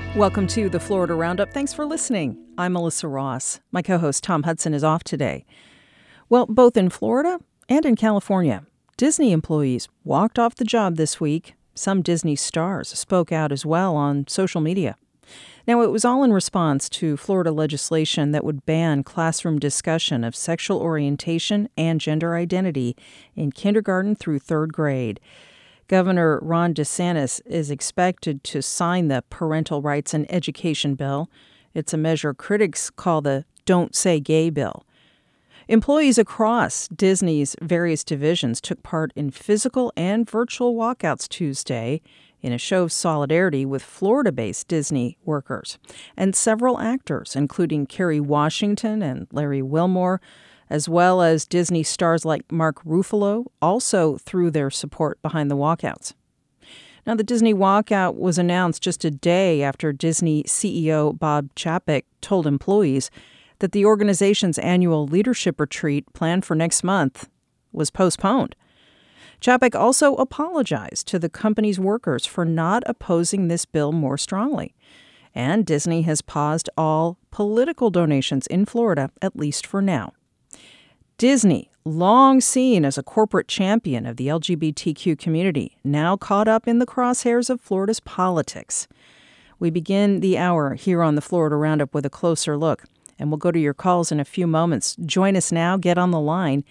Welcome to the Florida Roundup. Thanks for listening. I'm Melissa Ross. My co-host Tom Hudson is off today. Well, both in Florida and in California, Disney employees walked off the job this week. Some Disney stars spoke out as well on social media. Now, it was all in response to Florida legislation that would ban classroom discussion of sexual orientation and gender identity in kindergarten through third grade. Governor Ron DeSantis is expected to sign the Parental Rights and Education Bill. It's a measure critics call the Don't Say Gay bill. Employees across Disney's various divisions took part in physical and virtual walkouts Tuesday in a show of solidarity with Florida-based Disney workers. And several actors, including Kerry Washington and Larry Wilmore, as well as Disney stars like Mark Ruffalo, also threw their support behind the walkouts. Now, the Disney walkout was announced just a day after Disney CEO Bob Chapek told employees that the organization's annual leadership retreat planned for next month was postponed. Chapek also apologized to the company's workers for not opposing this bill more strongly. And Disney has paused all political donations in Florida, at least for now. Disney, long seen as a corporate champion of the LGBTQ community, now caught up in the crosshairs of Florida's politics. We begin the hour here on the Florida Roundup with a closer look, and we'll go to your calls in a few moments. Join us now. Get on the line,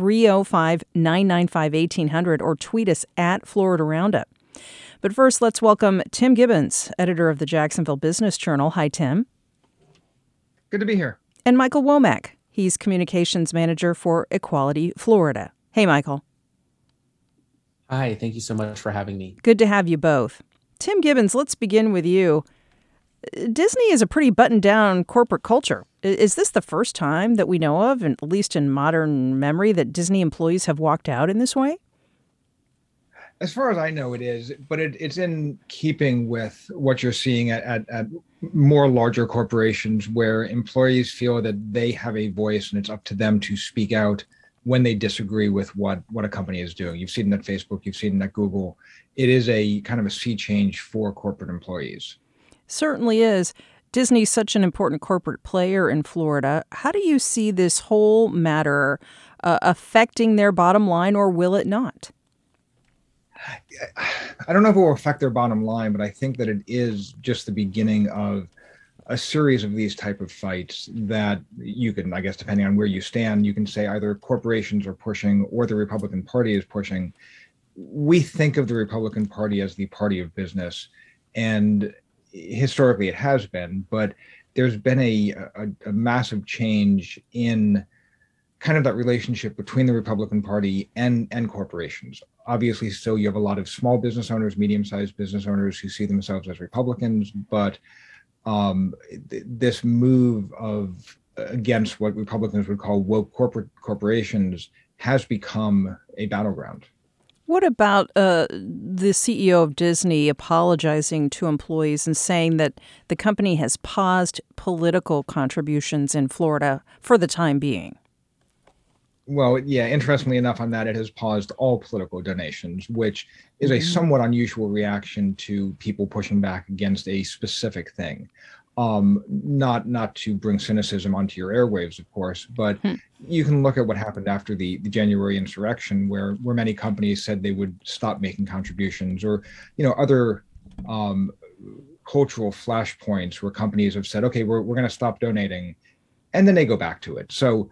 305-995-1800, or tweet us at Florida Roundup. But first, let's welcome Tim Gibbons, editor of the Jacksonville Business Journal. Hi, Tim. Good to be here. And Michael Womack. He's communications manager for Equality Florida. Hey, Michael. Hi, thank you so much for having me. Good to have you both. Tim Gibbons, let's begin with you. Disney is a pretty buttoned-down corporate culture. Is this the first time that we know of, at least in modern memory, that Disney employees have walked out in this way? As far as I know, it is, but it's in keeping with what you're seeing at more larger corporations where employees feel that they have a voice and it's up to them to speak out when they disagree with what a company is doing. You've seen it at Facebook, you've seen it at Google. It is a kind of a sea change for corporate employees. Certainly is. Disney's such an important corporate player in Florida. How do you see this whole matter affecting their bottom line, or will it not? I don't know if it will affect their bottom line, but I think that it is just the beginning of a series of these type of fights that you can, I guess, depending on where you stand, you can say either corporations are pushing or the Republican Party is pushing. We think of the Republican Party as the party of business, and historically it has been, but there's been a massive change in kind of that relationship between the Republican Party and corporations. Obviously, so you have a lot of small business owners, medium-sized business owners who see themselves as Republicans, but this move against what Republicans would call woke corporations has become a battleground. What about the CEO of Disney apologizing to employees and saying that the company has paused political contributions in Florida for the time being? Well, yeah, interestingly enough on that, it has paused all political donations, which is a somewhat unusual reaction to people pushing back against a specific thing. Not to bring cynicism onto your airwaves, of course, but you can look at what happened after the January insurrection, where many companies said they would stop making contributions, or other cultural flashpoints where companies have said, okay, we're going to stop donating, and then they go back to it. So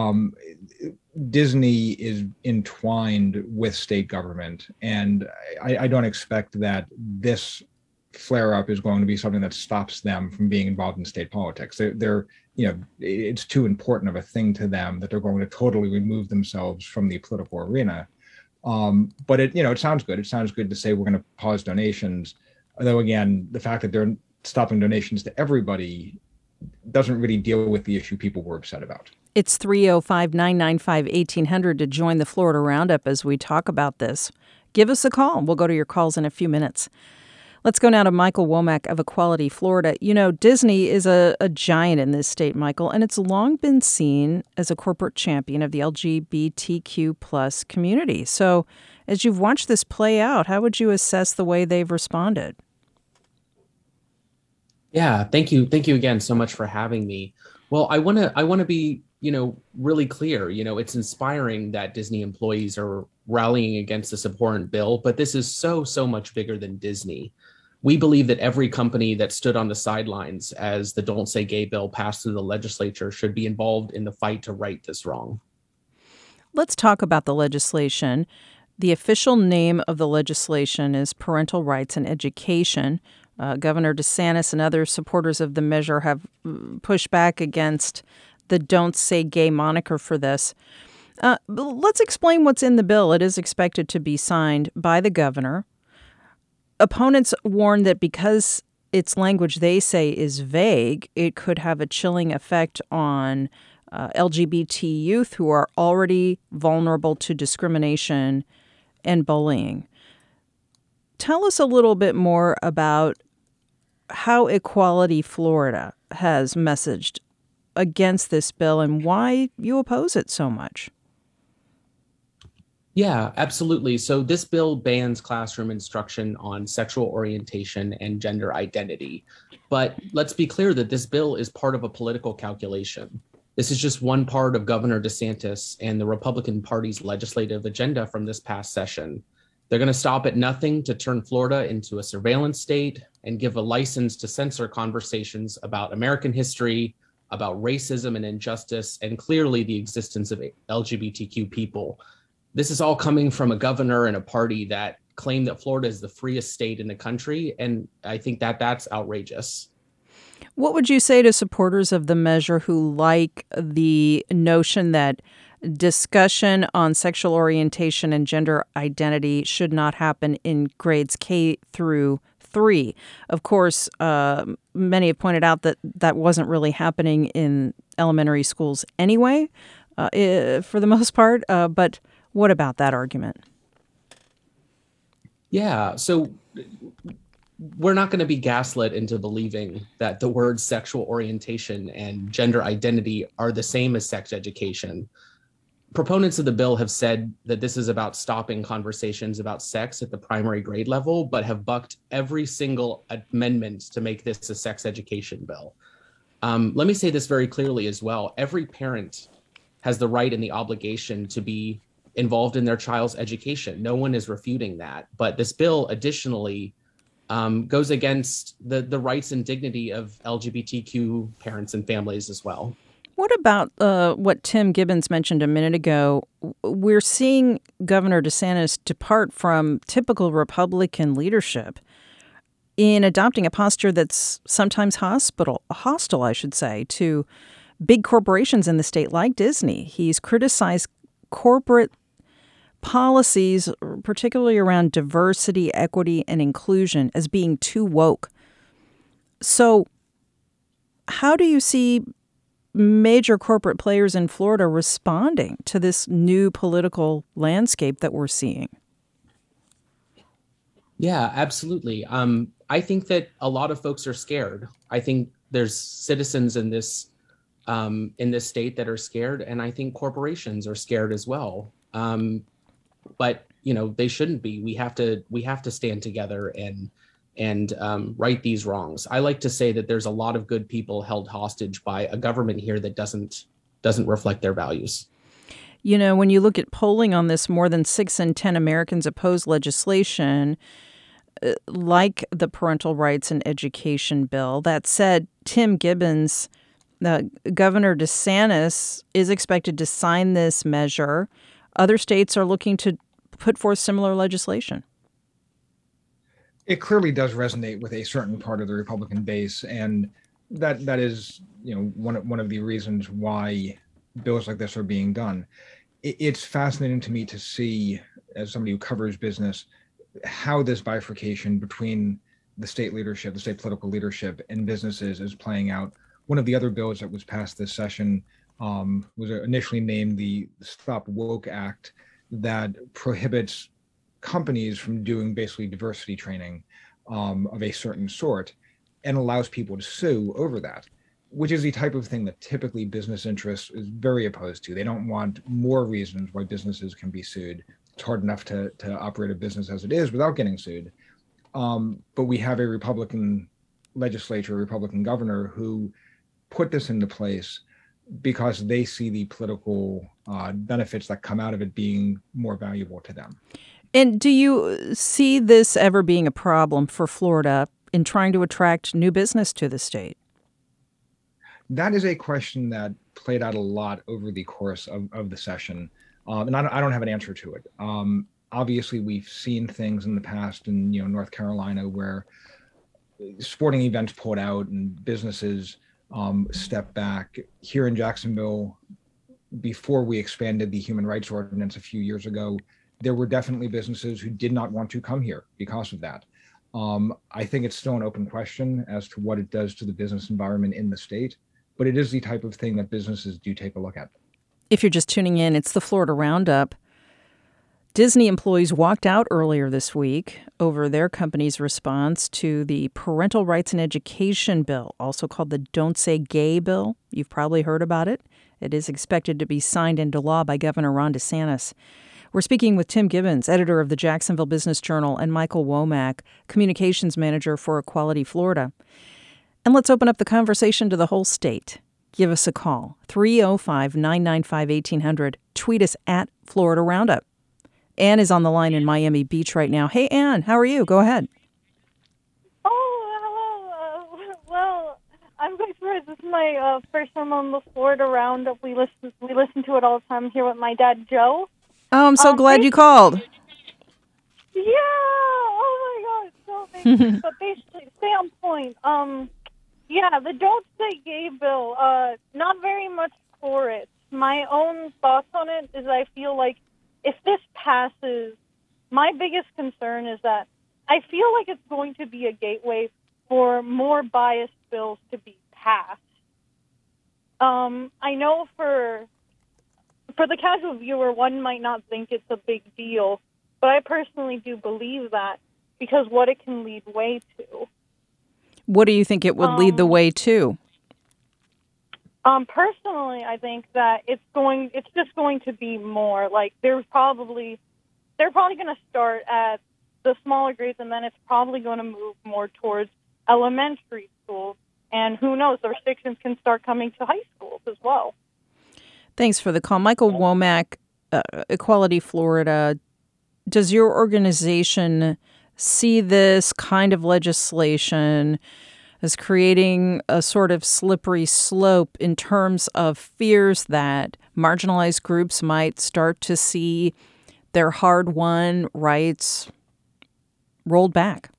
Disney is entwined with state government, and I don't expect that this flare-up is going to be something that stops them from being involved in state politics. They're it's too important of a thing to them that they're going to totally remove themselves from the political arena. But it sounds good. It sounds good to say we're going to pause donations, although again, the fact that they're stopping donations to everybody doesn't really deal with the issue people were upset about. It's 305-995-1800 to join the Florida Roundup as we talk about this. Give us a call. We'll go to your calls in a few minutes. Let's go now to Michael Womack of Equality Florida. Disney is a giant in this state, Michael, and it's long been seen as a corporate champion of the LGBTQ plus community. So as you've watched this play out, how would you assess the way they've responded? Yeah, thank you again so much for having me. Well, I want to be, really clear. It's inspiring that Disney employees are rallying against this abhorrent bill, but this is so much bigger than Disney. We believe that every company that stood on the sidelines as the Don't Say Gay bill passed through the legislature should be involved in the fight to right this wrong. Let's talk about the legislation. The official name of the legislation is Parental Rights in Education. Governor DeSantis and other supporters of the measure have pushed back against the Don't Say Gay moniker for this. Let's explain what's in the bill. It is expected to be signed by the governor. Opponents warn that because its language, they say, is vague, it could have a chilling effect on LGBT youth who are already vulnerable to discrimination and bullying. Tell us a little bit more about how Equality Florida has messaged against this bill and why you oppose it so much. Yeah, absolutely. So this bill bans classroom instruction on sexual orientation and gender identity. But let's be clear that this bill is part of a political calculation. This is just one part of Governor DeSantis and the Republican Party's legislative agenda from this past session. They're going to stop at nothing to turn Florida into a surveillance state and give a license to censor conversations about American history, about racism and injustice, and clearly the existence of LGBTQ people. This is all coming from a governor and a party that claim that Florida is the freest state in the country. And I think that that's outrageous. What would you say to supporters of the measure who like the notion that discussion on sexual orientation and gender identity should not happen in grades K through 3? Of course, many have pointed out that that wasn't really happening in elementary schools anyway, for the most part. But what about that argument? Yeah, so we're not going to be gaslit into believing that the words sexual orientation and gender identity are the same as sex education. Proponents of the bill have said that this is about stopping conversations about sex at the primary grade level, but have bucked every single amendment to make this a sex education bill. Let me say this very clearly as well. Every parent has the right and the obligation to be involved in their child's education. No one is refuting that. But this bill additionally goes against the rights and dignity of LGBTQ parents and families as well. What about what Tim Gibbons mentioned a minute ago? We're seeing Governor DeSantis depart from typical Republican leadership in adopting a posture that's sometimes hostile, I should say, to big corporations in the state like Disney. He's criticized corporate policies, particularly around diversity, equity, and inclusion, as being too woke. So how do you see major corporate players in Florida responding to this new political landscape that we're seeing? Yeah, absolutely. I think that a lot of folks are scared. I think there's citizens in this state that are scared, and I think corporations are scared as well. But they shouldn't be. We have to stand together and right these wrongs. I like to say that there's a lot of good people held hostage by a government here that doesn't reflect their values. When you look at polling on this, more than 6 in 10 Americans oppose legislation like the Parental Rights in Education bill. That said, Tim Gibbons, Governor DeSantis, is expected to sign this measure. Other states are looking to put forth similar legislation. It clearly does resonate with a certain part of the Republican base, and that is, one of the reasons why bills like this are being done. It's fascinating to me to see, as somebody who covers business, how this bifurcation between the state leadership, the state political leadership, and businesses is playing out. One of the other bills that was passed this session was initially named the Stop Woke Act, that prohibits companies from doing basically diversity training of a certain sort and allows people to sue over that, which is the type of thing that typically business interests is very opposed to. They don't want more reasons why businesses can be sued. It's hard enough to operate a business as it is without getting sued. But we have a Republican legislature, Republican governor, who put this into place because they see the political benefits that come out of it being more valuable to them. And do you see this ever being a problem for Florida in trying to attract new business to the state? That is a question that played out a lot over the course of the session. And I don't have an answer to it. Obviously, we've seen things in the past in North Carolina where sporting events pulled out and businesses step back. Here in Jacksonville, before we expanded the human rights ordinance a few years ago, there were definitely businesses who did not want to come here because of that. I think it's still an open question as to what it does to the business environment in the state, but it is the type of thing that businesses do take a look at. If you're just tuning in, it's the Florida Roundup. Disney employees walked out earlier this week over their company's response to the Parental Rights and Education Bill, also called the Don't Say Gay Bill. You've probably heard about it. It is expected to be signed into law by Governor Ron DeSantis. We're speaking with Tim Gibbons, editor of the Jacksonville Business Journal, and Michael Womack, communications manager for Equality Florida. And let's open up the conversation to the whole state. Give us a call, 305-995-1800. Tweet us at Florida Roundup. Ann is on the line in Miami Beach right now. Hey, Ann, how are you? Go ahead. Oh, hello. Well, I'm quite surprised. This is my first time on the Florida Roundup. We listen to it all the time here with my dad, Joe. Oh, I'm so glad you called. Yeah. Oh, my God. So thank you. But basically, stay on point. Yeah, the Don't Say Gay bill, not very much for it. My own thoughts on it is I feel like if this passes, my biggest concern is that I feel like it's going to be a gateway for more biased bills to be passed. I know for the casual viewer, one might not think it's a big deal, but I personally do believe that because what it can lead way to. What do you think it would lead the way to? Personally, I think that it's just going to be more like they're probably going to start at the smaller grades, and then it's probably going to move more towards elementary schools. And who knows, the restrictions can start coming to high schools as well. Thanks for the call. Michael Womack, Equality Florida. Does your organization see this kind of legislation as creating a sort of slippery slope in terms of fears that marginalized groups might start to see their hard-won rights rolled back?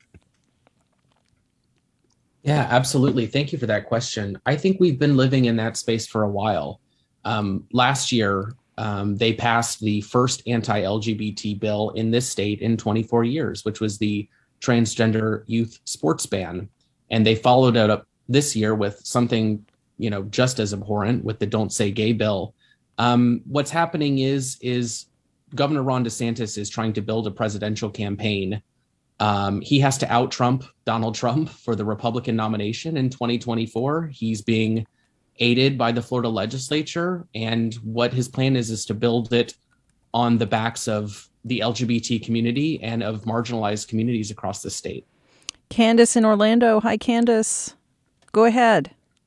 Yeah, absolutely. Thank you for that question. I think we've been living in that space for a while. Last year, they passed the first anti-LGBT bill in this state in 24 years, which was the transgender youth sports ban. And they followed it up this year with something, just as abhorrent with the Don't Say Gay bill. What's happening is Governor Ron DeSantis is trying to build a presidential campaign. He has to out-Trump Donald Trump for the Republican nomination in 2024. He's being aided by the Florida legislature. And what his plan is to build it on the backs of the LGBT community and of marginalized communities across the state. Candace in Orlando. Hi, Candace. Go ahead.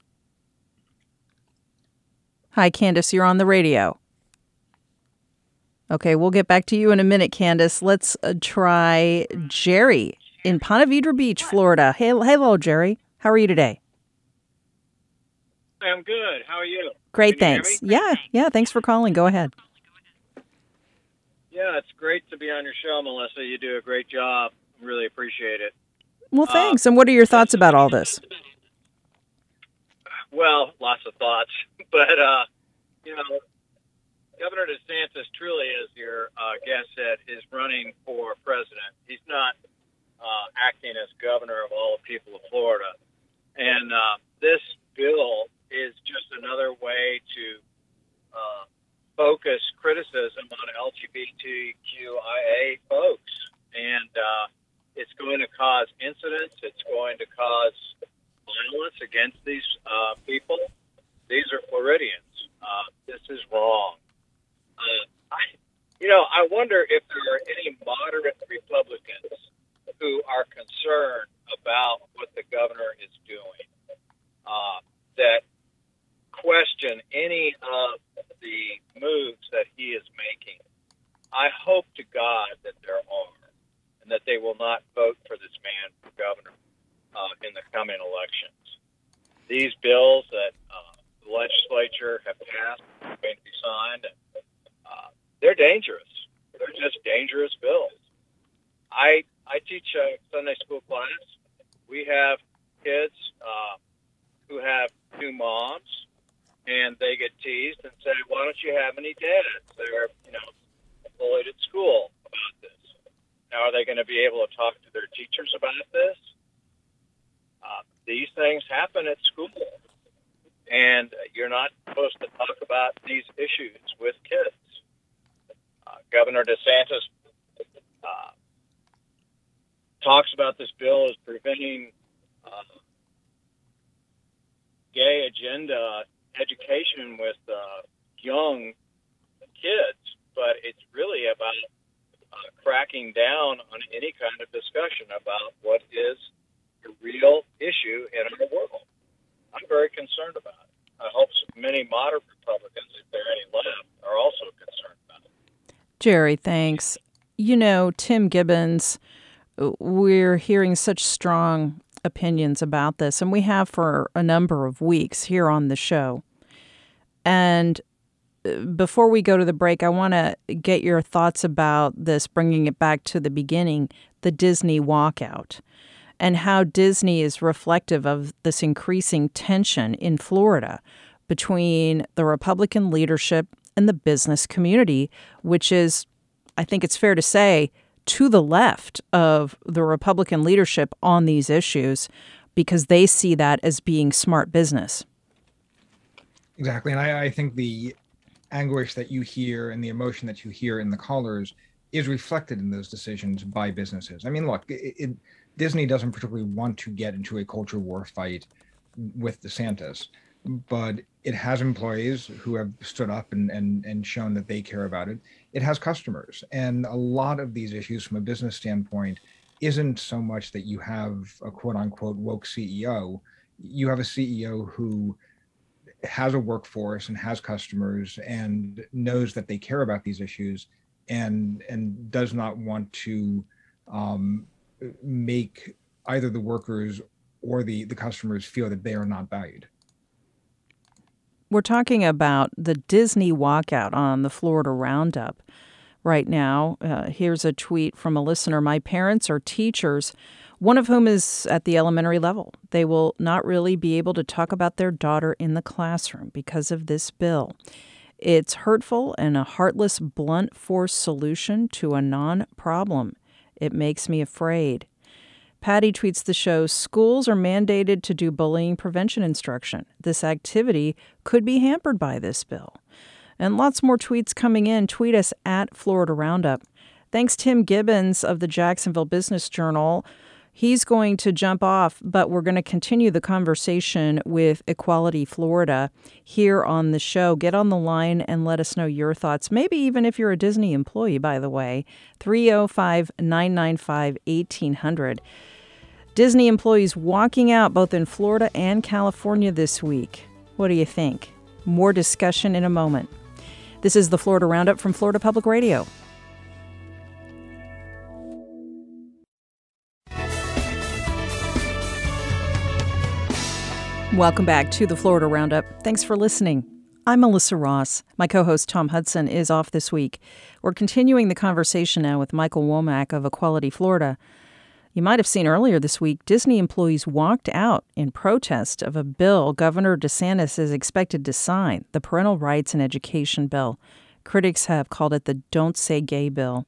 Hi, Candace. You're on the radio. Okay, we'll get back to you in a minute, Candace. Let's try Jerry in Ponte Vedra Beach, Florida. Hey, hello, Jerry. How are you today? I'm good. How are you? Great, Can you thanks. hear me? Yeah, thanks for calling. Go ahead. Yeah, it's great to be on your show, Melissa. You do a great job. Really appreciate it. Well, thanks. And what are your thoughts about all this? Well, lots of thoughts. But, Governor DeSantis truly, as your guest said, is running for president. He's not acting as governor of all the people of Florida. And this bill is just another way to focus criticism on LGBTQIA folks. And it's going to cause incidents. It's going to cause violence against these people. These are Floridians. This is wrong. I wonder if there are any moderate Republicans who are concerned about what the governor is will not vote for this man for governor in the coming elections. These bills that the legislature have passed are going to be signed. They're dangerous. They're just dangerous bills. I teach a Sunday school class. We have kids who have two moms, and they get teased and say, "Why don't you have any dads?" They're, bullied at school about this. Now, are they going to be able to talk to their teachers about this? These things happen at school, and you're not supposed to talk about these issues with kids. Governor DeSantis talks about this bill as preventing gay agenda education with young kids, but it's really about cracking down on any kind of discussion about what is a real issue in our world. I'm very concerned about it. I hope many moderate Republicans, if there are any left, are also concerned about it. Jerry, thanks. Tim Gibbons, we're hearing such strong opinions about this, and we have for a number of weeks here on the show. And before we go to the break, I want to get your thoughts about this, bringing it back to the beginning, the Disney walkout, and how Disney is reflective of this increasing tension in Florida between the Republican leadership and the business community, which is, I think it's fair to say, to the left of the Republican leadership on these issues, because they see that as being smart business. Exactly. And I think the anguish that you hear and the emotion that you hear in the callers is reflected in those decisions by businesses. I mean, look, Disney doesn't particularly want to get into a culture war fight with DeSantis, but it has employees who have stood up and shown that they care about it. It has customers. And a lot of these issues from a business standpoint isn't so much that you have a quote unquote woke CEO. You have a CEO who has a workforce and has customers and knows that they care about these issues and does not want to make either the workers or the customers feel that they are not valued. We're talking about the Disney walkout on the Florida Roundup right now. Here's a tweet from a listener. My parents are teachers, one of whom is at the elementary level. They will not really be able to talk about their daughter in the classroom because of this bill. It's hurtful and a heartless, blunt force solution to a non-problem. It makes me afraid. Patty tweets the show, schools are mandated to do bullying prevention instruction. This activity could be hampered by this bill. And lots more tweets coming in. Tweet us at Florida Roundup. Thanks, Tim Gibbons of the Jacksonville Business Journal. He's going to jump off, but we're going to continue the conversation with Equality Florida here on the show. Get on the line and let us know your thoughts. Maybe even if you're a Disney employee, by the way. 305-995-1800. Disney employees walking out both in Florida and California this week. What do you think? More discussion in a moment. This is the Florida Roundup from Florida Public Radio. Welcome back to the Florida Roundup. Thanks for listening. I'm Melissa Ross. My co-host Tom Hudson is off this week. We're continuing the conversation now with Michael Womack of Equality Florida. You might have seen earlier this week, Disney employees walked out in protest of a bill Governor DeSantis is expected to sign, the Parental Rights and Education Bill. Critics have called it the Don't Say Gay Bill.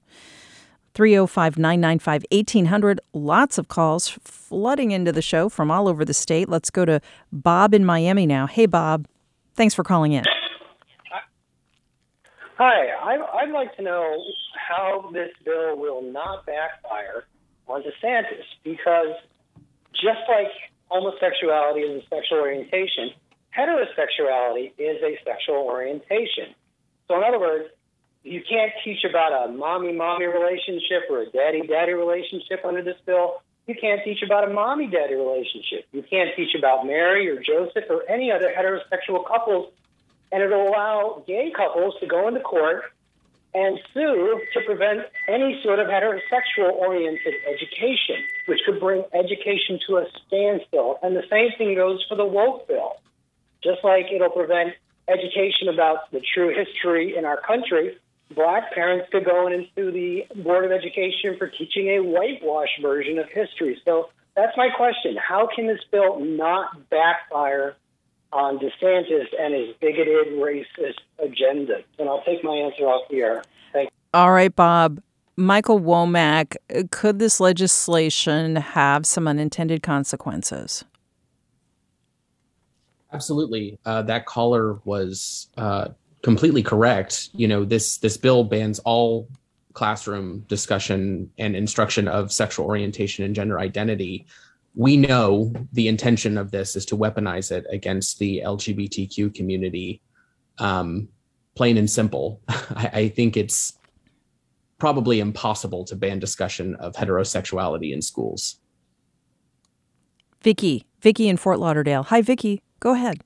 305-995-1800. Lots of calls flooding into the show from all over the state. Let's go to Bob in Miami now. Hey, Bob. Thanks for calling in. Hi. I'd like to know how this bill will not backfire on DeSantis, because just like homosexuality is a sexual orientation, heterosexuality is a sexual orientation. So in other words, you can't teach about a mommy-mommy relationship or a daddy-daddy relationship under this bill. You can't teach about a mommy-daddy relationship. You can't teach about Mary or Joseph or any other heterosexual couples. And it'll allow gay couples to go into court and sue to prevent any sort of heterosexual-oriented education, which could bring education to a standstill. And the same thing goes for the woke bill. Just like it'll prevent education about the true history in our country, Black parents could go in and sue the Board of Education for teaching a whitewash version of history. So that's my question. How can this bill not backfire on DeSantis and his bigoted, racist agenda? And I'll take my answer off the air. Thank you. All right, Bob. Michael Womack, could this legislation have some unintended consequences? Absolutely. That caller was completely correct. This bill bans all classroom discussion and instruction of sexual orientation and gender identity. We know the intention of this is to weaponize it against the LGBTQ community. Plain and simple. I think it's probably impossible to ban discussion of heterosexuality in schools. Vicky in Fort Lauderdale. Hi, Vicky. Go ahead.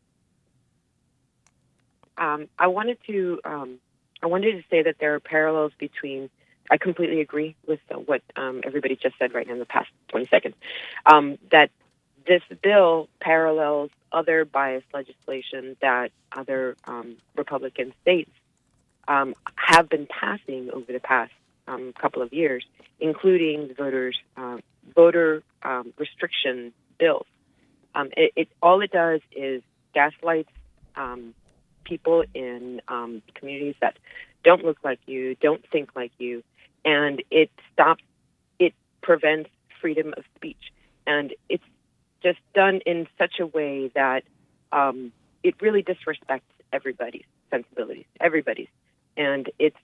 I wanted to say that there are parallels between. I completely agree with what everybody just said right now in the past 20 seconds. That this bill parallels other biased legislation that other Republican states have been passing over the past couple of years, including the voter restriction bills. All it does is gaslights people in communities that don't look like you, don't think like you, and it prevents freedom of speech. And it's just done in such a way that it really disrespects everybody's sensibilities, everybody's. And it's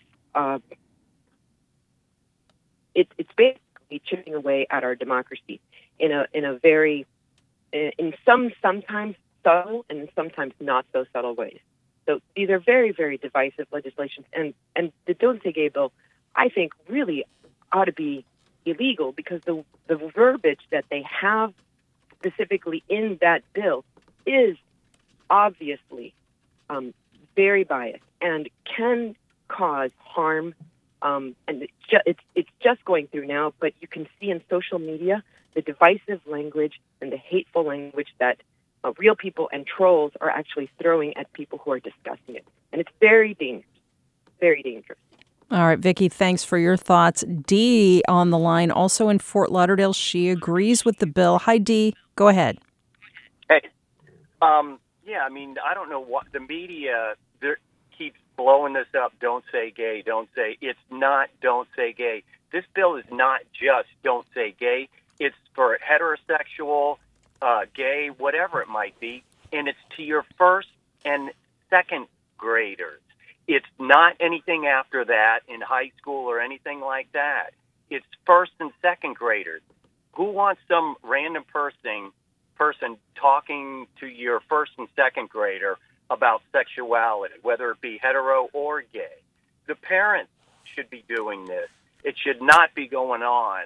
basically chipping away at our democracy in a very sometimes subtle and sometimes not so subtle ways. So these are very, very divisive legislations, and the Don't Say Gay bill, I think, really ought to be illegal because the verbiage that they have specifically in that bill is obviously very biased and can cause harm. And it's just going through now, but you can see in social media the divisive language and the hateful language that real people and trolls are actually throwing at people who are discussing it. And it's very dangerous, very dangerous. All right, Vicky, thanks for your thoughts. Dee on the line, also in Fort Lauderdale. She agrees with the bill. Hi, Dee. Go ahead. Hey. Yeah, I mean, I don't know what the media keeps blowing this up. Don't say gay. Don't say. It's not don't say gay. This bill is not just don't say gay. It's for heterosexual, gay, whatever it might be, and it's to your first and second graders. It's not anything after that in high school or anything like that. It's first and second graders. Who wants some random person talking to your first and second grader about sexuality, whether it be hetero or gay? The parents should be doing this. It should not be going on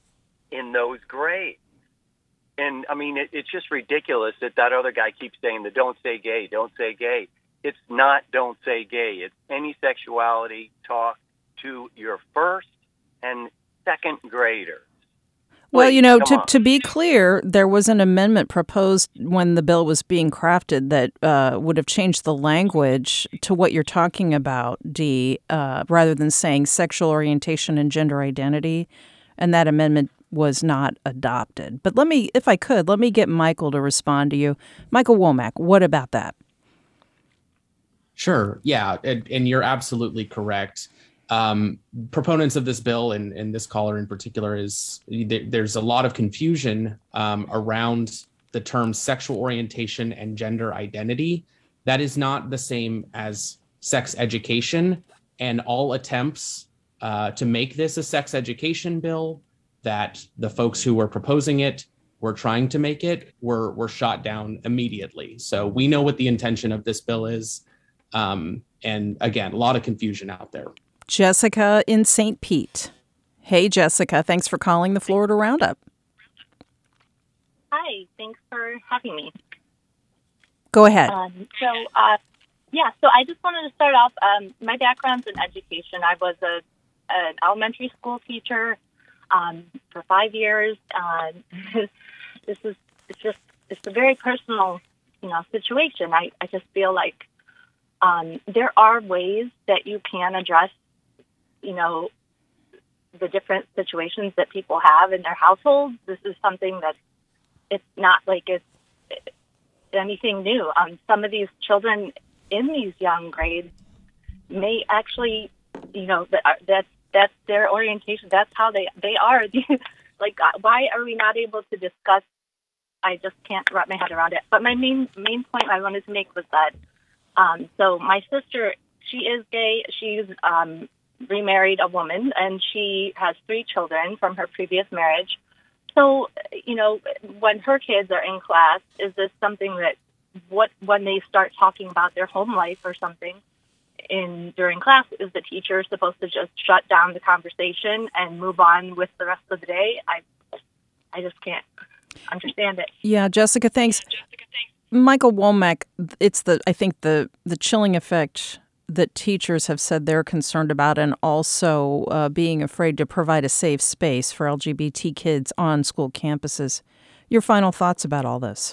in those grades. And, I mean, it's just ridiculous that other guy keeps saying the don't say gay, don't say gay. It's not don't say gay. It's any sexuality talk to your first and second graders. Well, you know, to be clear, there was an amendment proposed when the bill was being crafted that would have changed the language to what you're talking about, Dee, rather than saying sexual orientation and gender identity. And that amendment was not adopted. But let me get Michael to respond to you. Michael Womack, what about that? Sure. Yeah. And you're absolutely correct. Proponents of this bill and this caller in particular there's a lot of confusion around the terms sexual orientation and gender identity. That is not the same as sex education, and all attempts to make this a sex education bill that the folks who were proposing it were trying to make it were shot down immediately. So we know what the intention of this bill is. And again, a lot of confusion out there. Jessica in St. Pete. Hey, Jessica, thanks for calling the Florida Roundup. Hi, thanks for having me. Go ahead. Yeah, so I just wanted to start off. My background's in education. I was an elementary school teacher for 5 years. It's a very personal, situation. I just feel like there are ways that you can address, the different situations that people have in their households. This is something that it's not like it's anything new. Some of these children in these young grades may actually, that's their orientation. That's how they are. Like, why are we not able to discuss? I just can't wrap my head around it. But my main point I wanted to make was that, so my sister, she is gay. She's remarried a woman, and she has 3 children from her previous marriage. So, when her kids are in class, is this something that when they start talking about their home life or something during class, is the teacher supposed to just shut down the conversation and move on with the rest of the day? I just can't understand it. Yeah, Jessica, thanks. Michael Womack, it's I think the chilling effect that teachers have said they're concerned about, and also being afraid to provide a safe space for LGBT kids on school campuses. Your final thoughts about all this?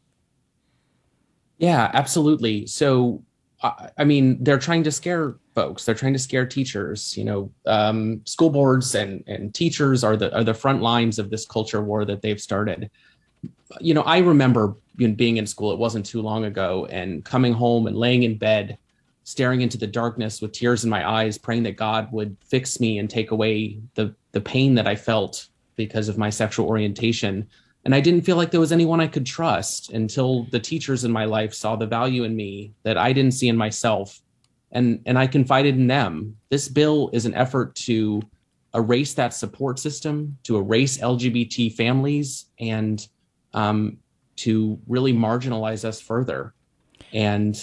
Yeah, absolutely. So, they're trying to scare folks. They're trying to scare teachers. School boards and teachers are the front lines of this culture war that they've started. I remember being in school. It wasn't too long ago, and coming home and laying in bed, staring into the darkness with tears in my eyes, praying that God would fix me and take away the pain that I felt because of my sexual orientation. And I didn't feel like there was anyone I could trust until the teachers in my life saw the value in me that I didn't see in myself. And I confided in them. This bill is an effort to erase that support system, to erase LGBT families, and to really marginalize us further. And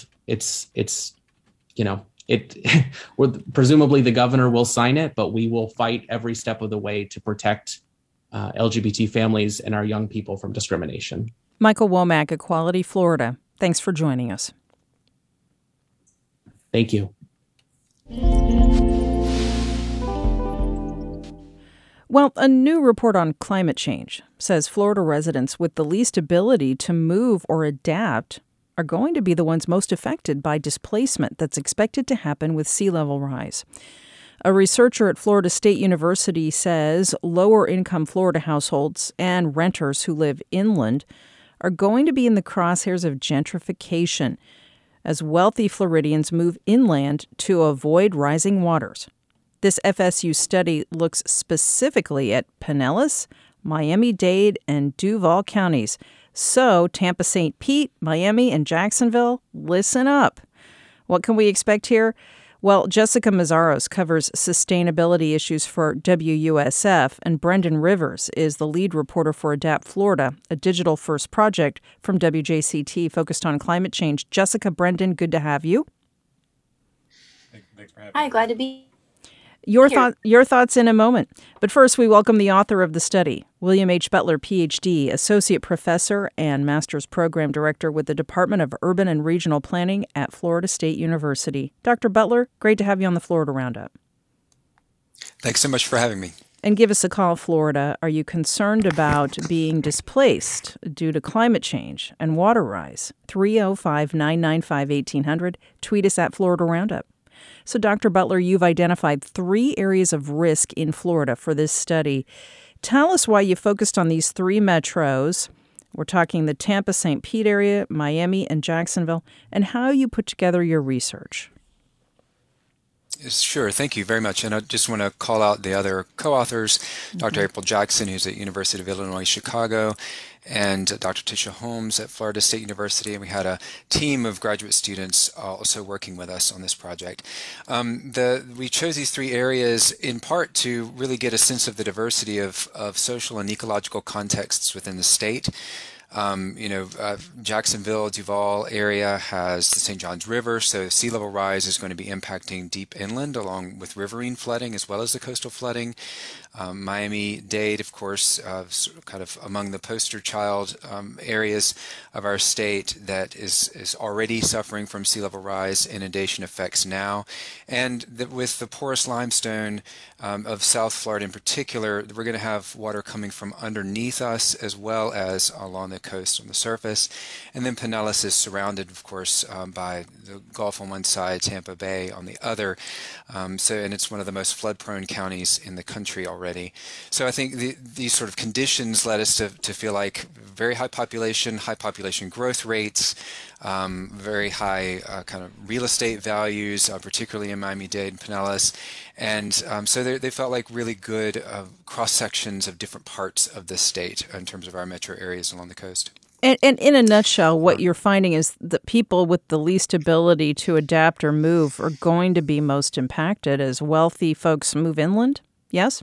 presumably the governor will sign it, but we will fight every step of the way to protect LGBT families and our young people from discrimination. Michael Womack, Equality Florida. Thanks for joining us. Thank you. Well, a new report on climate change says Florida residents with the least ability to move or adapt are going to be the ones most affected by displacement that's expected to happen with sea level rise. A researcher at Florida State University says lower-income Florida households and renters who live inland are going to be in the crosshairs of gentrification as wealthy Floridians move inland to avoid rising waters. This FSU study looks specifically at Pinellas, Miami-Dade, and Duval counties. So, Tampa-St. Pete, Miami, and Jacksonville, listen up. What can we expect here? Well, Jessica Mazzaros covers sustainability issues for WUSF, and Brendan Rivers is the lead reporter for Adapt Florida, a digital-first project from WJCT focused on climate change. Jessica, Brendan, good to have you. Thanks for having me. Hi, glad to be Your thoughts in a moment. But first, we welcome the author of the study, William H. Butler, Ph.D., Associate Professor and Master's Program Director with the Department of Urban and Regional Planning at Florida State University. Dr. Butler, great to have you on the Florida Roundup. Thanks so much for having me. And give us a call, Florida. Are you concerned about being displaced due to climate change and water rise? 305-995-1800. Tweet us at Florida Roundup. So, Dr. Butler, you've identified 3 areas of risk in Florida for this study. Tell us why you focused on these 3 metros. We're talking the Tampa-St. Pete area, Miami, and Jacksonville, and how you put together your research. Sure. Thank you very much. And I just want to call out the other co-authors, Dr. April Jackson, who's at University of Illinois, Chicago, and Dr. Tisha Holmes at Florida State University. And we had a team of graduate students also working with us on this project. We chose these 3 areas in part to really get a sense of the diversity of social and ecological contexts within the state. Jacksonville, Duval area has the St. Johns River, so sea level rise is going to be impacting deep inland along with riverine flooding as well as the coastal flooding. Miami-Dade, of course, kind of among the poster child areas of our state that is already suffering from sea level rise, inundation effects now. And with the porous limestone of South Florida in particular, we're going to have water coming from underneath us as well as along the coast on the surface. And then Pinellas is surrounded, of course, by the Gulf on one side, Tampa Bay on the other. And it's one of the most flood-prone counties in the country already. So I think these sort of conditions led us to feel like very high population growth rates, very high kind of real estate values, particularly in Miami-Dade and Pinellas. And so they felt like really good cross-sections of different parts of the state in terms of our metro areas along the coast. And in a nutshell, what you're finding is that people with the least ability to adapt or move are going to be most impacted as wealthy folks move inland? Yes?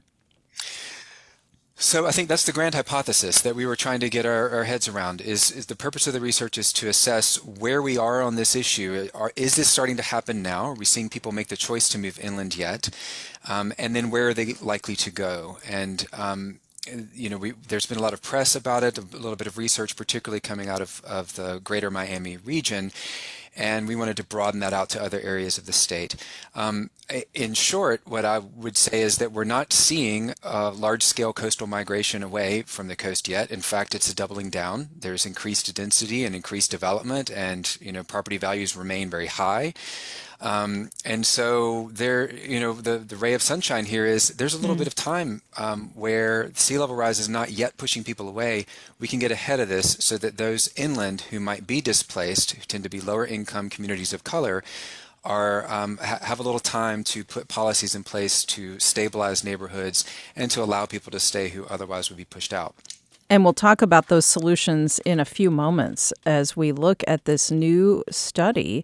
So I think that's the grand hypothesis that we were trying to get our heads around is the purpose of the research is to assess where we are on this issue. Is this starting to happen now? Are we seeing people make the choice to move inland yet? And then where are they likely to go? And there's been a lot of press about it, a little bit of research, particularly coming out of the greater Miami region. And we wanted to broaden that out to other areas of the state. In short, what I would say is that we're not seeing a large-scale coastal migration away from the coast yet. In fact, it's a doubling down. There's increased density and increased development, and property values remain very high. And so there, the ray of sunshine here is there's a little bit of time where sea level rise is not yet pushing people away. We can get ahead of this so that those inland who might be displaced, who tend to be lower income communities of color, are have a little time to put policies in place to stabilize neighborhoods and to allow people to stay who otherwise would be pushed out. And we'll talk about those solutions in a few moments as we look at this new study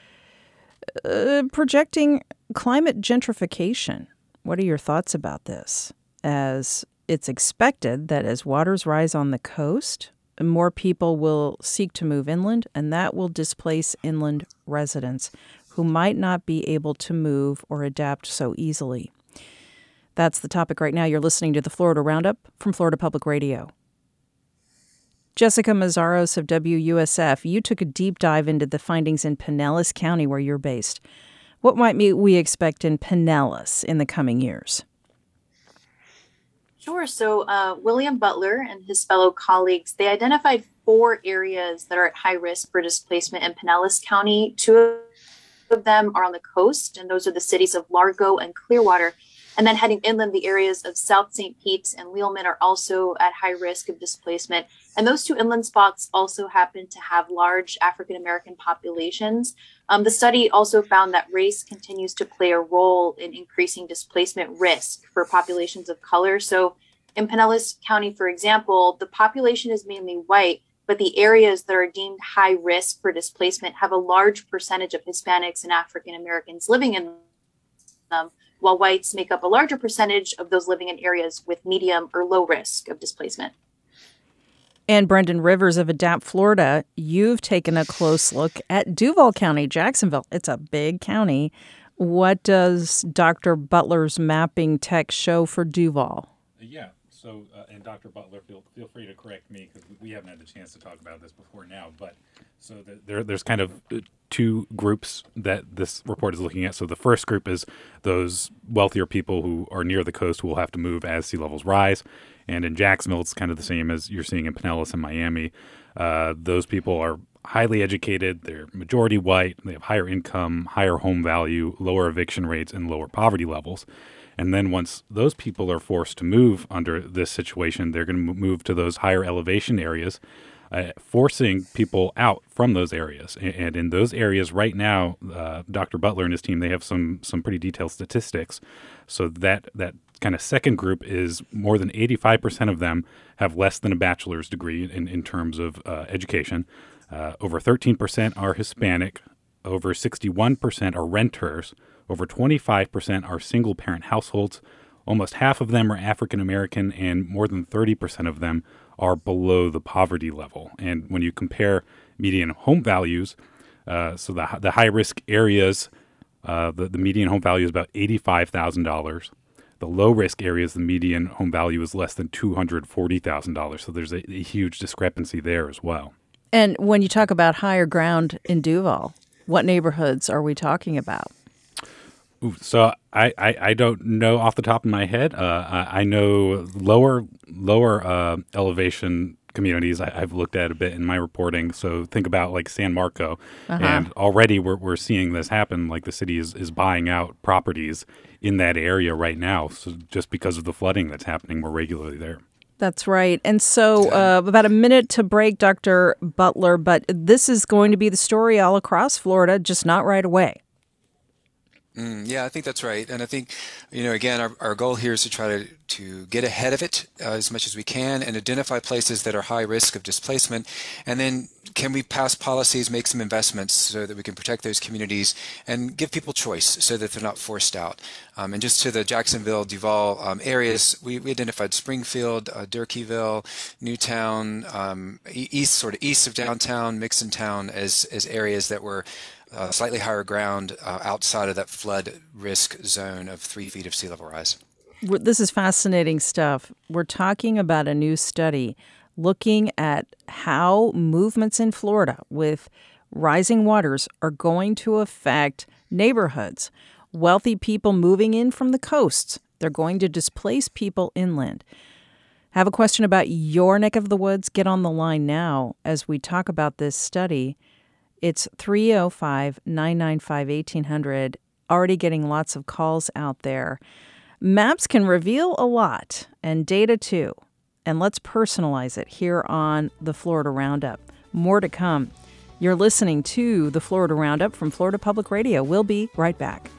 projecting climate gentrification. What are your thoughts about this? As it's expected that as waters rise on the coast, more people will seek to move inland, and that will displace inland residents who might not be able to move or adapt so easily. That's the topic right now. You're listening to the Florida Roundup from Florida Public Radio. Jessica Mazzaros of WUSF, you took a deep dive into the findings in Pinellas County, where you're based. What might we expect in Pinellas in the coming years? Sure. So William Butler and his fellow colleagues, they identified 4 areas that are at high risk for displacement in Pinellas County. 2 of them are on the coast, and those are the cities of Largo and Clearwater. And then heading inland, the areas of South St. Pete and Lealman are also at high risk of displacement. And those 2 inland spots also happen to have large African-American populations. The study also found that race continues to play a role in increasing displacement risk for populations of color. So in Pinellas County, for example, the population is mainly white, but the areas that are deemed high risk for displacement have a large percentage of Hispanics and African-Americans living in them, while whites make up a larger percentage of those living in areas with medium or low risk of displacement. And Brendan Rivers of Adapt Florida, you've taken a close look at Duval County, Jacksonville. It's a big county. What does Dr. Butler's mapping tech show for Duval? Yeah, so, and Dr. Butler, feel free to correct me because we haven't had the chance to talk about this before now, but so there's kind of 2 groups that this report is looking at. So the first group is those wealthier people who are near the coast who will have to move as sea levels rise. And in Jacksonville, it's kind of the same as you're seeing in Pinellas and Miami. Those people are highly educated. They're majority white. They have higher income, higher home value, lower eviction rates, and lower poverty levels. And then once those people are forced to move under this situation, they're going to move to those higher elevation areas, forcing people out from those areas. And in those areas right now, Dr. Butler and his team, they have some pretty detailed statistics. So that kind of second group is more than 85% of them have less than a bachelor's degree in terms of education. Over 13% are Hispanic. Over 61% are renters. Over 25% are single-parent households. Almost half of them are African American, and more than 30% of them are below the poverty level. And when you compare median home values, so the high-risk areas, the median home value is about $85,000. The low-risk areas, the median home value is less than $240,000. So there's a huge discrepancy there as well. And when you talk about higher ground in Duval, what neighborhoods are we talking about? Ooh, so I don't know off the top of my head. I know lower elevation communities I've looked at a bit in my reporting. So think about like San Marco, and already we're seeing this happen. Like the city is buying out properties in that area right now, so just because of the flooding that's happening more regularly there. That's right. And so about a minute to break, Dr. Butler, but this is going to be the story all across Florida, just not right away. Yeah, I think that's right. And I think, again, our goal here is to try to get ahead of it as much as we can and identify places that are high risk of displacement. And then can we pass policies, make some investments so that we can protect those communities and give people choice so that they're not forced out. And just to the Jacksonville, Duval areas, we identified Springfield, Durkeeville, Newtown, east of downtown, Mixontown as areas that were slightly higher ground outside of that flood risk zone of 3 feet of sea level rise. This is fascinating stuff. We're talking about a new study looking at how movements in Florida with rising waters are going to affect neighborhoods. Wealthy people moving in from the coasts, they're going to displace people inland. Have a question about your neck of the woods? Get on the line now as we talk about this study. It's 305-995-1800. Already getting lots of calls out there. Maps can reveal a lot, and data too. And let's personalize it here on the Florida Roundup. More to come. You're listening to the Florida Roundup from Florida Public Radio. We'll be right back.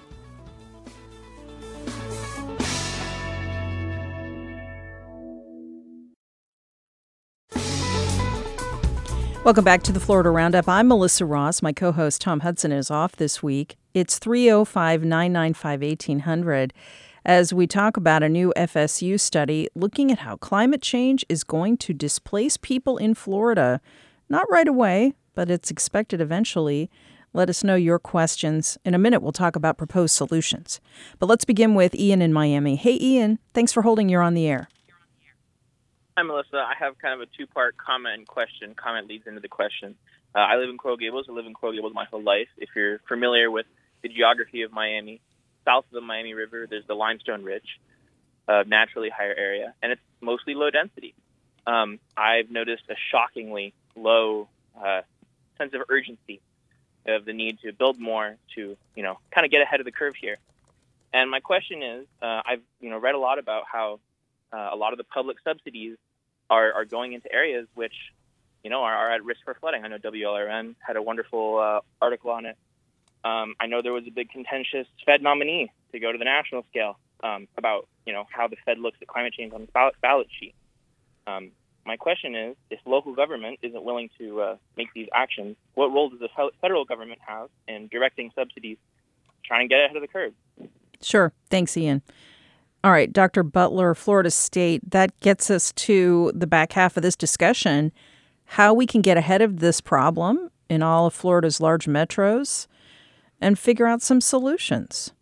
Welcome back to the Florida Roundup. I'm Melissa Ross. My co-host Tom Hudson is off this week. It's 305-995-1800 as we talk about a new FSU study looking at how climate change is going to displace people in Florida. Not right away, but it's expected eventually. Let us know your questions. In a minute, we'll talk about proposed solutions. But let's begin with Ian in Miami. Hey, Ian, thanks for holding. You're on the air. Hi, Melissa. I have kind of a two-part comment and question. Comment leads into the question. I live in Coral Gables. I live in Coral Gables my whole life. If you're familiar with the geography of Miami, south of the Miami River, there's the Limestone Ridge, a naturally higher area, and it's mostly low density. I've noticed a shockingly low sense of urgency of the need to build more to, kind of get ahead of the curve here. And my question is, I've, read a lot about how a lot of the public subsidies are going into areas which, are at risk for flooding. I know WLRN had a wonderful article on it. I know there was a big contentious Fed nominee to go to the national scale about, how the Fed looks at climate change on its ballot sheet. My question is, if local government isn't willing to make these actions, what role does the federal government have in directing subsidies, trying to get ahead of the curve? Sure. Thanks, Ian. All right, Dr. Butler, Florida State, that gets us to the back half of this discussion, how we can get ahead of this problem in all of Florida's large metros and figure out some solutions.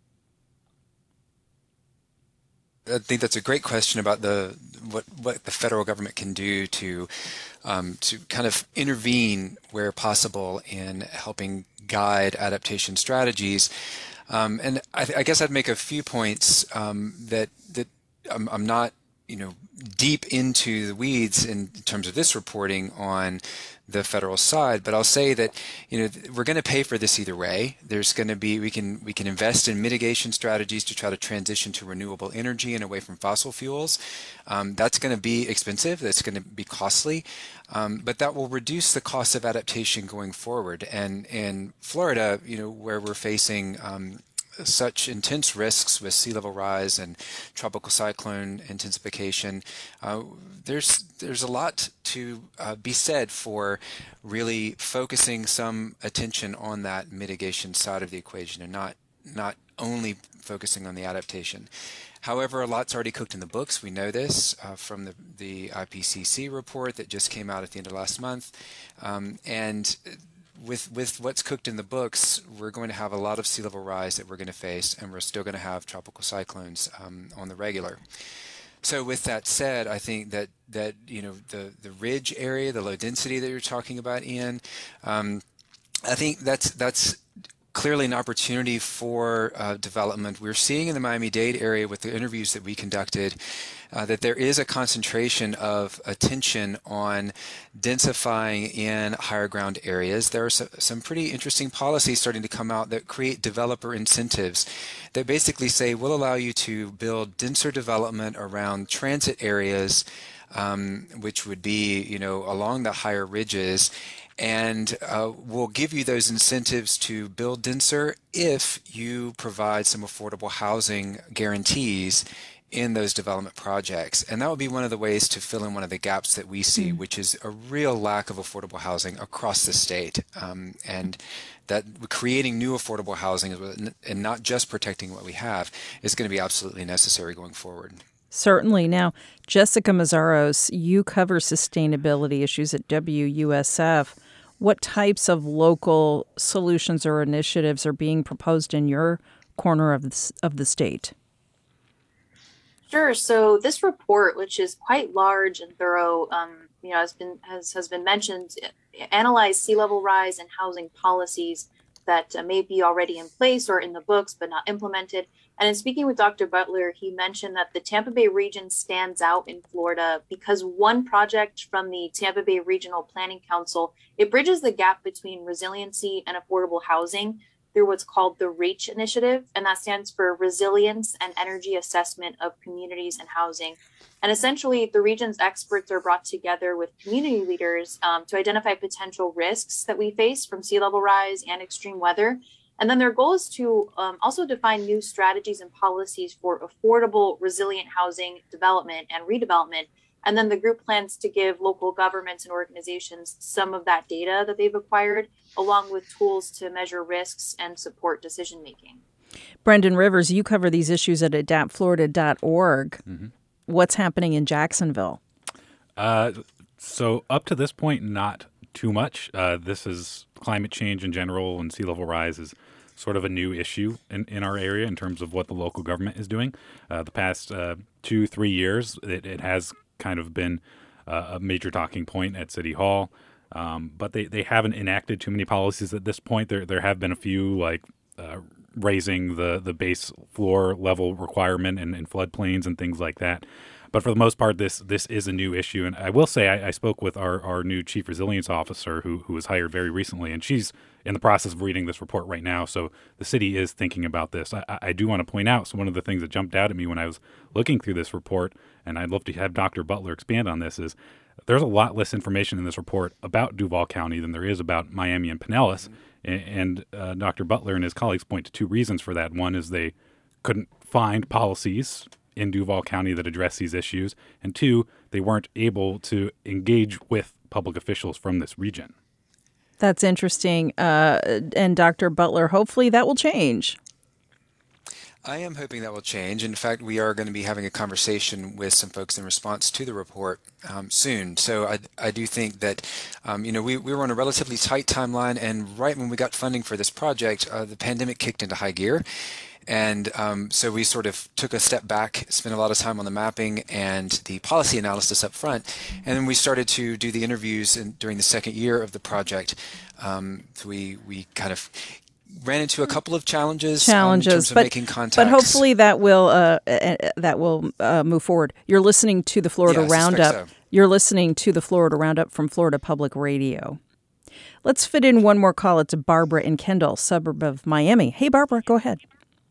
I think that's a great question about what the federal government can do to kind of intervene where possible in helping guide adaptation strategies. And I guess I'd make a few points that I'm not, deep into the weeds in terms of this reporting on the federal side, but I'll say that we're going to pay for this either way. There's going to be we can invest in mitigation strategies to try to transition to renewable energy and away from fossil fuels. That's going to be expensive. That's going to be costly, but that will reduce the cost of adaptation going forward. And in Florida, where we're facing such intense risks with sea level rise and tropical cyclone intensification, there's a lot to be said for really focusing some attention on that mitigation side of the equation and not only focusing on the adaptation. However, a lot's already cooked in the books. We know this from the IPCC report that just came out at the end of last month. And with what's cooked in the books, we're going to have a lot of sea level rise that we're going to face, and we're still going to have tropical cyclones on the regular. So with that said, I think that the ridge area, the low density that you're talking about, Ian, I think that's clearly an opportunity for development. We're seeing in the Miami-Dade area with the interviews that we conducted that there is a concentration of attention on densifying in higher ground areas. There are some pretty interesting policies starting to come out that create developer incentives that basically say we'll allow you to build denser development around transit areas, which would be, along the higher ridges, and we'll give you those incentives to build denser if you provide some affordable housing guarantees in those development projects. And that would be one of the ways to fill in one of the gaps that we see, which is a real lack of affordable housing across the state. And that creating new affordable housing and not just protecting what we have is going to be absolutely necessary going forward. Certainly. Now, Jessica Mazzaros, you cover sustainability issues at WUSF. What types of local solutions or initiatives are being proposed in your corner of the state? Sure. So this report, which is quite large and thorough, has been mentioned, analyze sea level rise and housing policies that may be already in place or in the books but not implemented. And in speaking with Dr. Butler, he mentioned that the Tampa Bay region stands out in Florida because one project from the Tampa Bay Regional Planning Council, it bridges the gap between resiliency and affordable housing through what's called the REACH initiative, and that stands for Resilience and Energy Assessment of Communities and Housing. And essentially, the region's experts are brought together with community leaders to identify potential risks that we face from sea level rise and extreme weather. And then their goal is to also define new strategies and policies for affordable, resilient housing development and redevelopment. And then the group plans to give local governments and organizations some of that data that they've acquired, along with tools to measure risks and support decision making. Brendan Rivers, you cover these issues at adaptflorida.org. Mm-hmm. What's happening in Jacksonville? So up to this point, not too much. This is climate change in general, and sea level rise is sort of a new issue in our area in terms of what the local government is doing. The past 2-3 years, it has kind of been a major talking point at City Hall, but they haven't enacted too many policies at this point. There have been a few, like raising the base floor level requirement in floodplains and things like that. But for the most part, this is a new issue. And I will say I spoke with our new chief resilience officer who was hired very recently, and she's in the process of reading this report right now. So the city is thinking about this. I do want to point out, so one of the things that jumped out at me when I was looking through this report, and I'd love to have Dr. Butler expand on this, is there's a lot less information in this report about Duval County than there is about Miami and Pinellas. And Dr. Butler and his colleagues point to two reasons for that. One is they couldn't find policies in Duval County that address these issues, and two, they weren't able to engage with public officials from this region. That's interesting. And Dr. Butler, hopefully that will change. I am hoping that will change. In fact, we are going to be having a conversation with some folks in response to the report soon. So I do think that, we were on a relatively tight timeline, and right when we got funding for this project, the pandemic kicked into high gear. And so we sort of took a step back, spent a lot of time on the mapping and the policy analysis up front. And then we started to do the interviews during the second year of the project. So we kind of ran into a couple of challenges in terms of making contacts. But hopefully that will move forward. You're listening to the Florida Roundup. So. You're listening to the Florida Roundup from Florida Public Radio. Let's fit in one more call. It's Barbara in Kendall, suburb of Miami. Hey, Barbara, go ahead.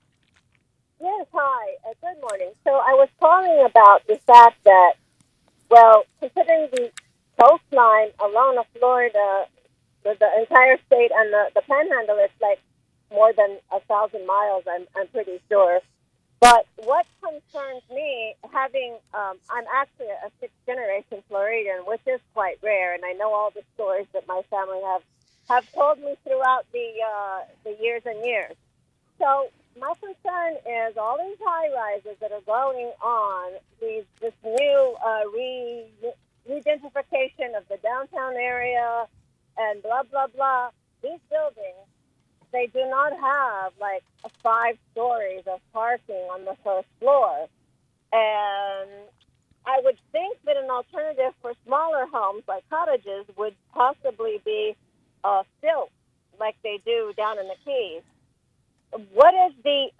Yes, hi. Good morning. So I was calling about the fact that, well, considering the coastline along of Florida, the entire state and the panhandle, it's like more than 1,000 miles, I'm pretty sure. But what concerns me, I'm actually a sixth-generation Floridian, which is quite rare, and I know all the stories that my family have told me throughout the years and years. So my my concern is all these high rises that are going on, this new re-identification of the downtown area and blah, blah, blah. These buildings, they do not have like 5 stories of parking on the first floor. And I would think that an alternative for smaller homes like cottages would possibly be stilts, like they do down in the Keys. What is the,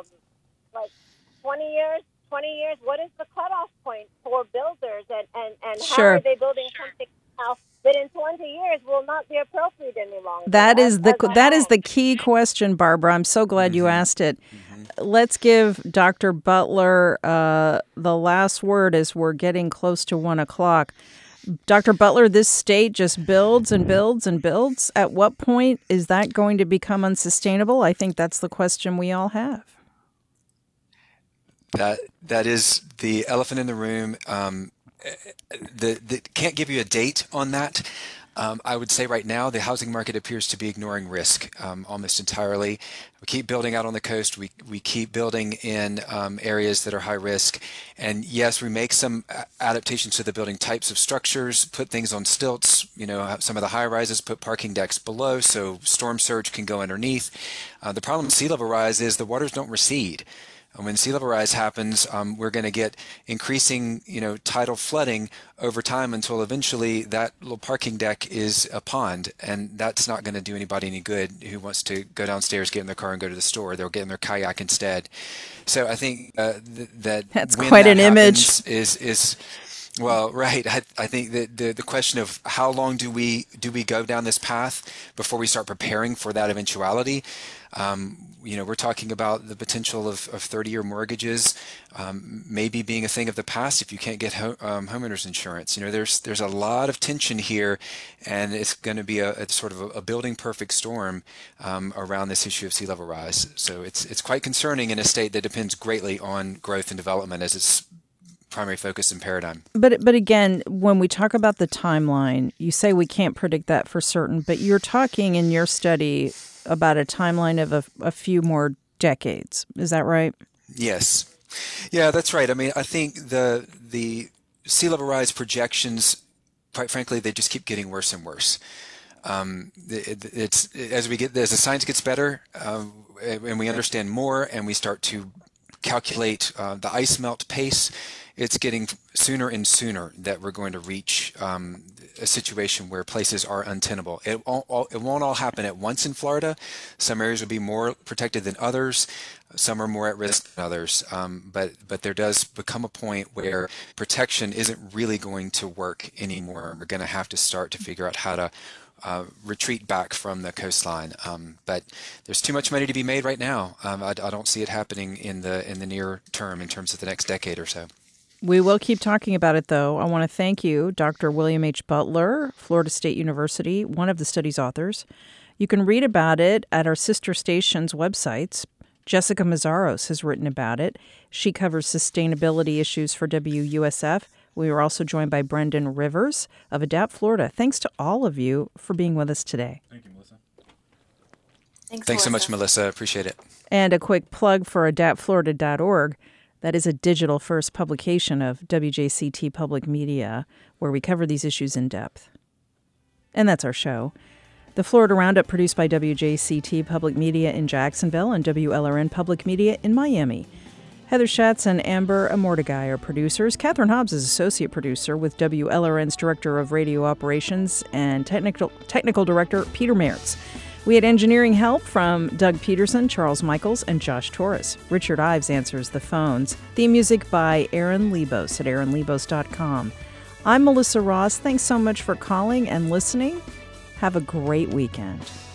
20 years? What is the cutoff point for builders? And how are they building something now that in 20 years will not be appropriate any longer? That is the key question, Barbara. I'm so glad you asked it. Let's give Dr. Butler the last word as we're getting close to 1 o'clock. Dr. Butler, this state just builds and builds and builds. At what point is that going to become unsustainable? I think that's the question we all have. That is the elephant in the room. Can't give you a date on that. I would say right now the housing market appears to be ignoring risk almost entirely. We keep building out on the coast. We keep building in areas that are high risk. And yes, we make some adaptations to the building types of structures, put things on stilts. Some of the high rises put parking decks below so storm surge can go underneath. The problem with sea level rise is the waters don't recede. When sea level rise happens, we're going to get increasing, tidal flooding over time until eventually that little parking deck is a pond, and that's not going to do anybody any good who wants to go downstairs, get in their car, and go to the store. They'll get in their kayak instead. So I think that's quite an image. Is well, right. I think that the question of how long do we go down this path before we start preparing for that eventuality. We're talking about the potential of 30-year mortgages maybe being a thing of the past if you can't get homeowners insurance. There's a lot of tension here, and it's going to be a sort of a building perfect storm around this issue of sea level rise. So it's quite concerning in a state that depends greatly on growth and development as its primary focus and paradigm. But again, when we talk about the timeline, you say we can't predict that for certain, but you're talking in your study about a timeline of a few more decades. Is that right? Yes. Yeah, that's right. I mean, I think the sea level rise projections, quite frankly, they just keep getting worse and worse. As the science gets better and we understand more and we start to calculate the ice melt pace, it's getting sooner and sooner that we're going to reach a situation where places are untenable. It won't all happen at once in Florida. Some areas will be more protected than others. Some are more at risk than others. But there does become a point where protection isn't really going to work anymore. We're going to have to start to figure out how to retreat back from the coastline. But there's too much money to be made right now. I don't see it happening in the near term in terms of the next decade or so. We will keep talking about it, though. I want to thank you, Dr. William H. Butler, Florida State University, one of the study's authors. You can read about it at our sister station's websites. Jessica Mazzaros has written about it. She covers sustainability issues for WUSF. We were also joined by Brendan Rivers of ADAPT Florida. Thanks to all of you for being with us today. Thank you, Melissa. Thanks so much, Melissa. Appreciate it. And a quick plug for adaptflorida.org. That is a digital-first publication of WJCT Public Media, where we cover these issues in depth. And that's our show. The Florida Roundup, produced by WJCT Public Media in Jacksonville and WLRN Public Media in Miami. Heather Schatz and Amber Amortigai are producers. Catherine Hobbs is associate producer with WLRN's Director of Radio Operations and Technical Director Peter Mertz. We had engineering help from Doug Peterson, Charles Michaels, and Josh Torres. Richard Ives answers the phones. Theme music by Aaron Lebos at aaronlebos.com. I'm Melissa Ross. Thanks so much for calling and listening. Have a great weekend.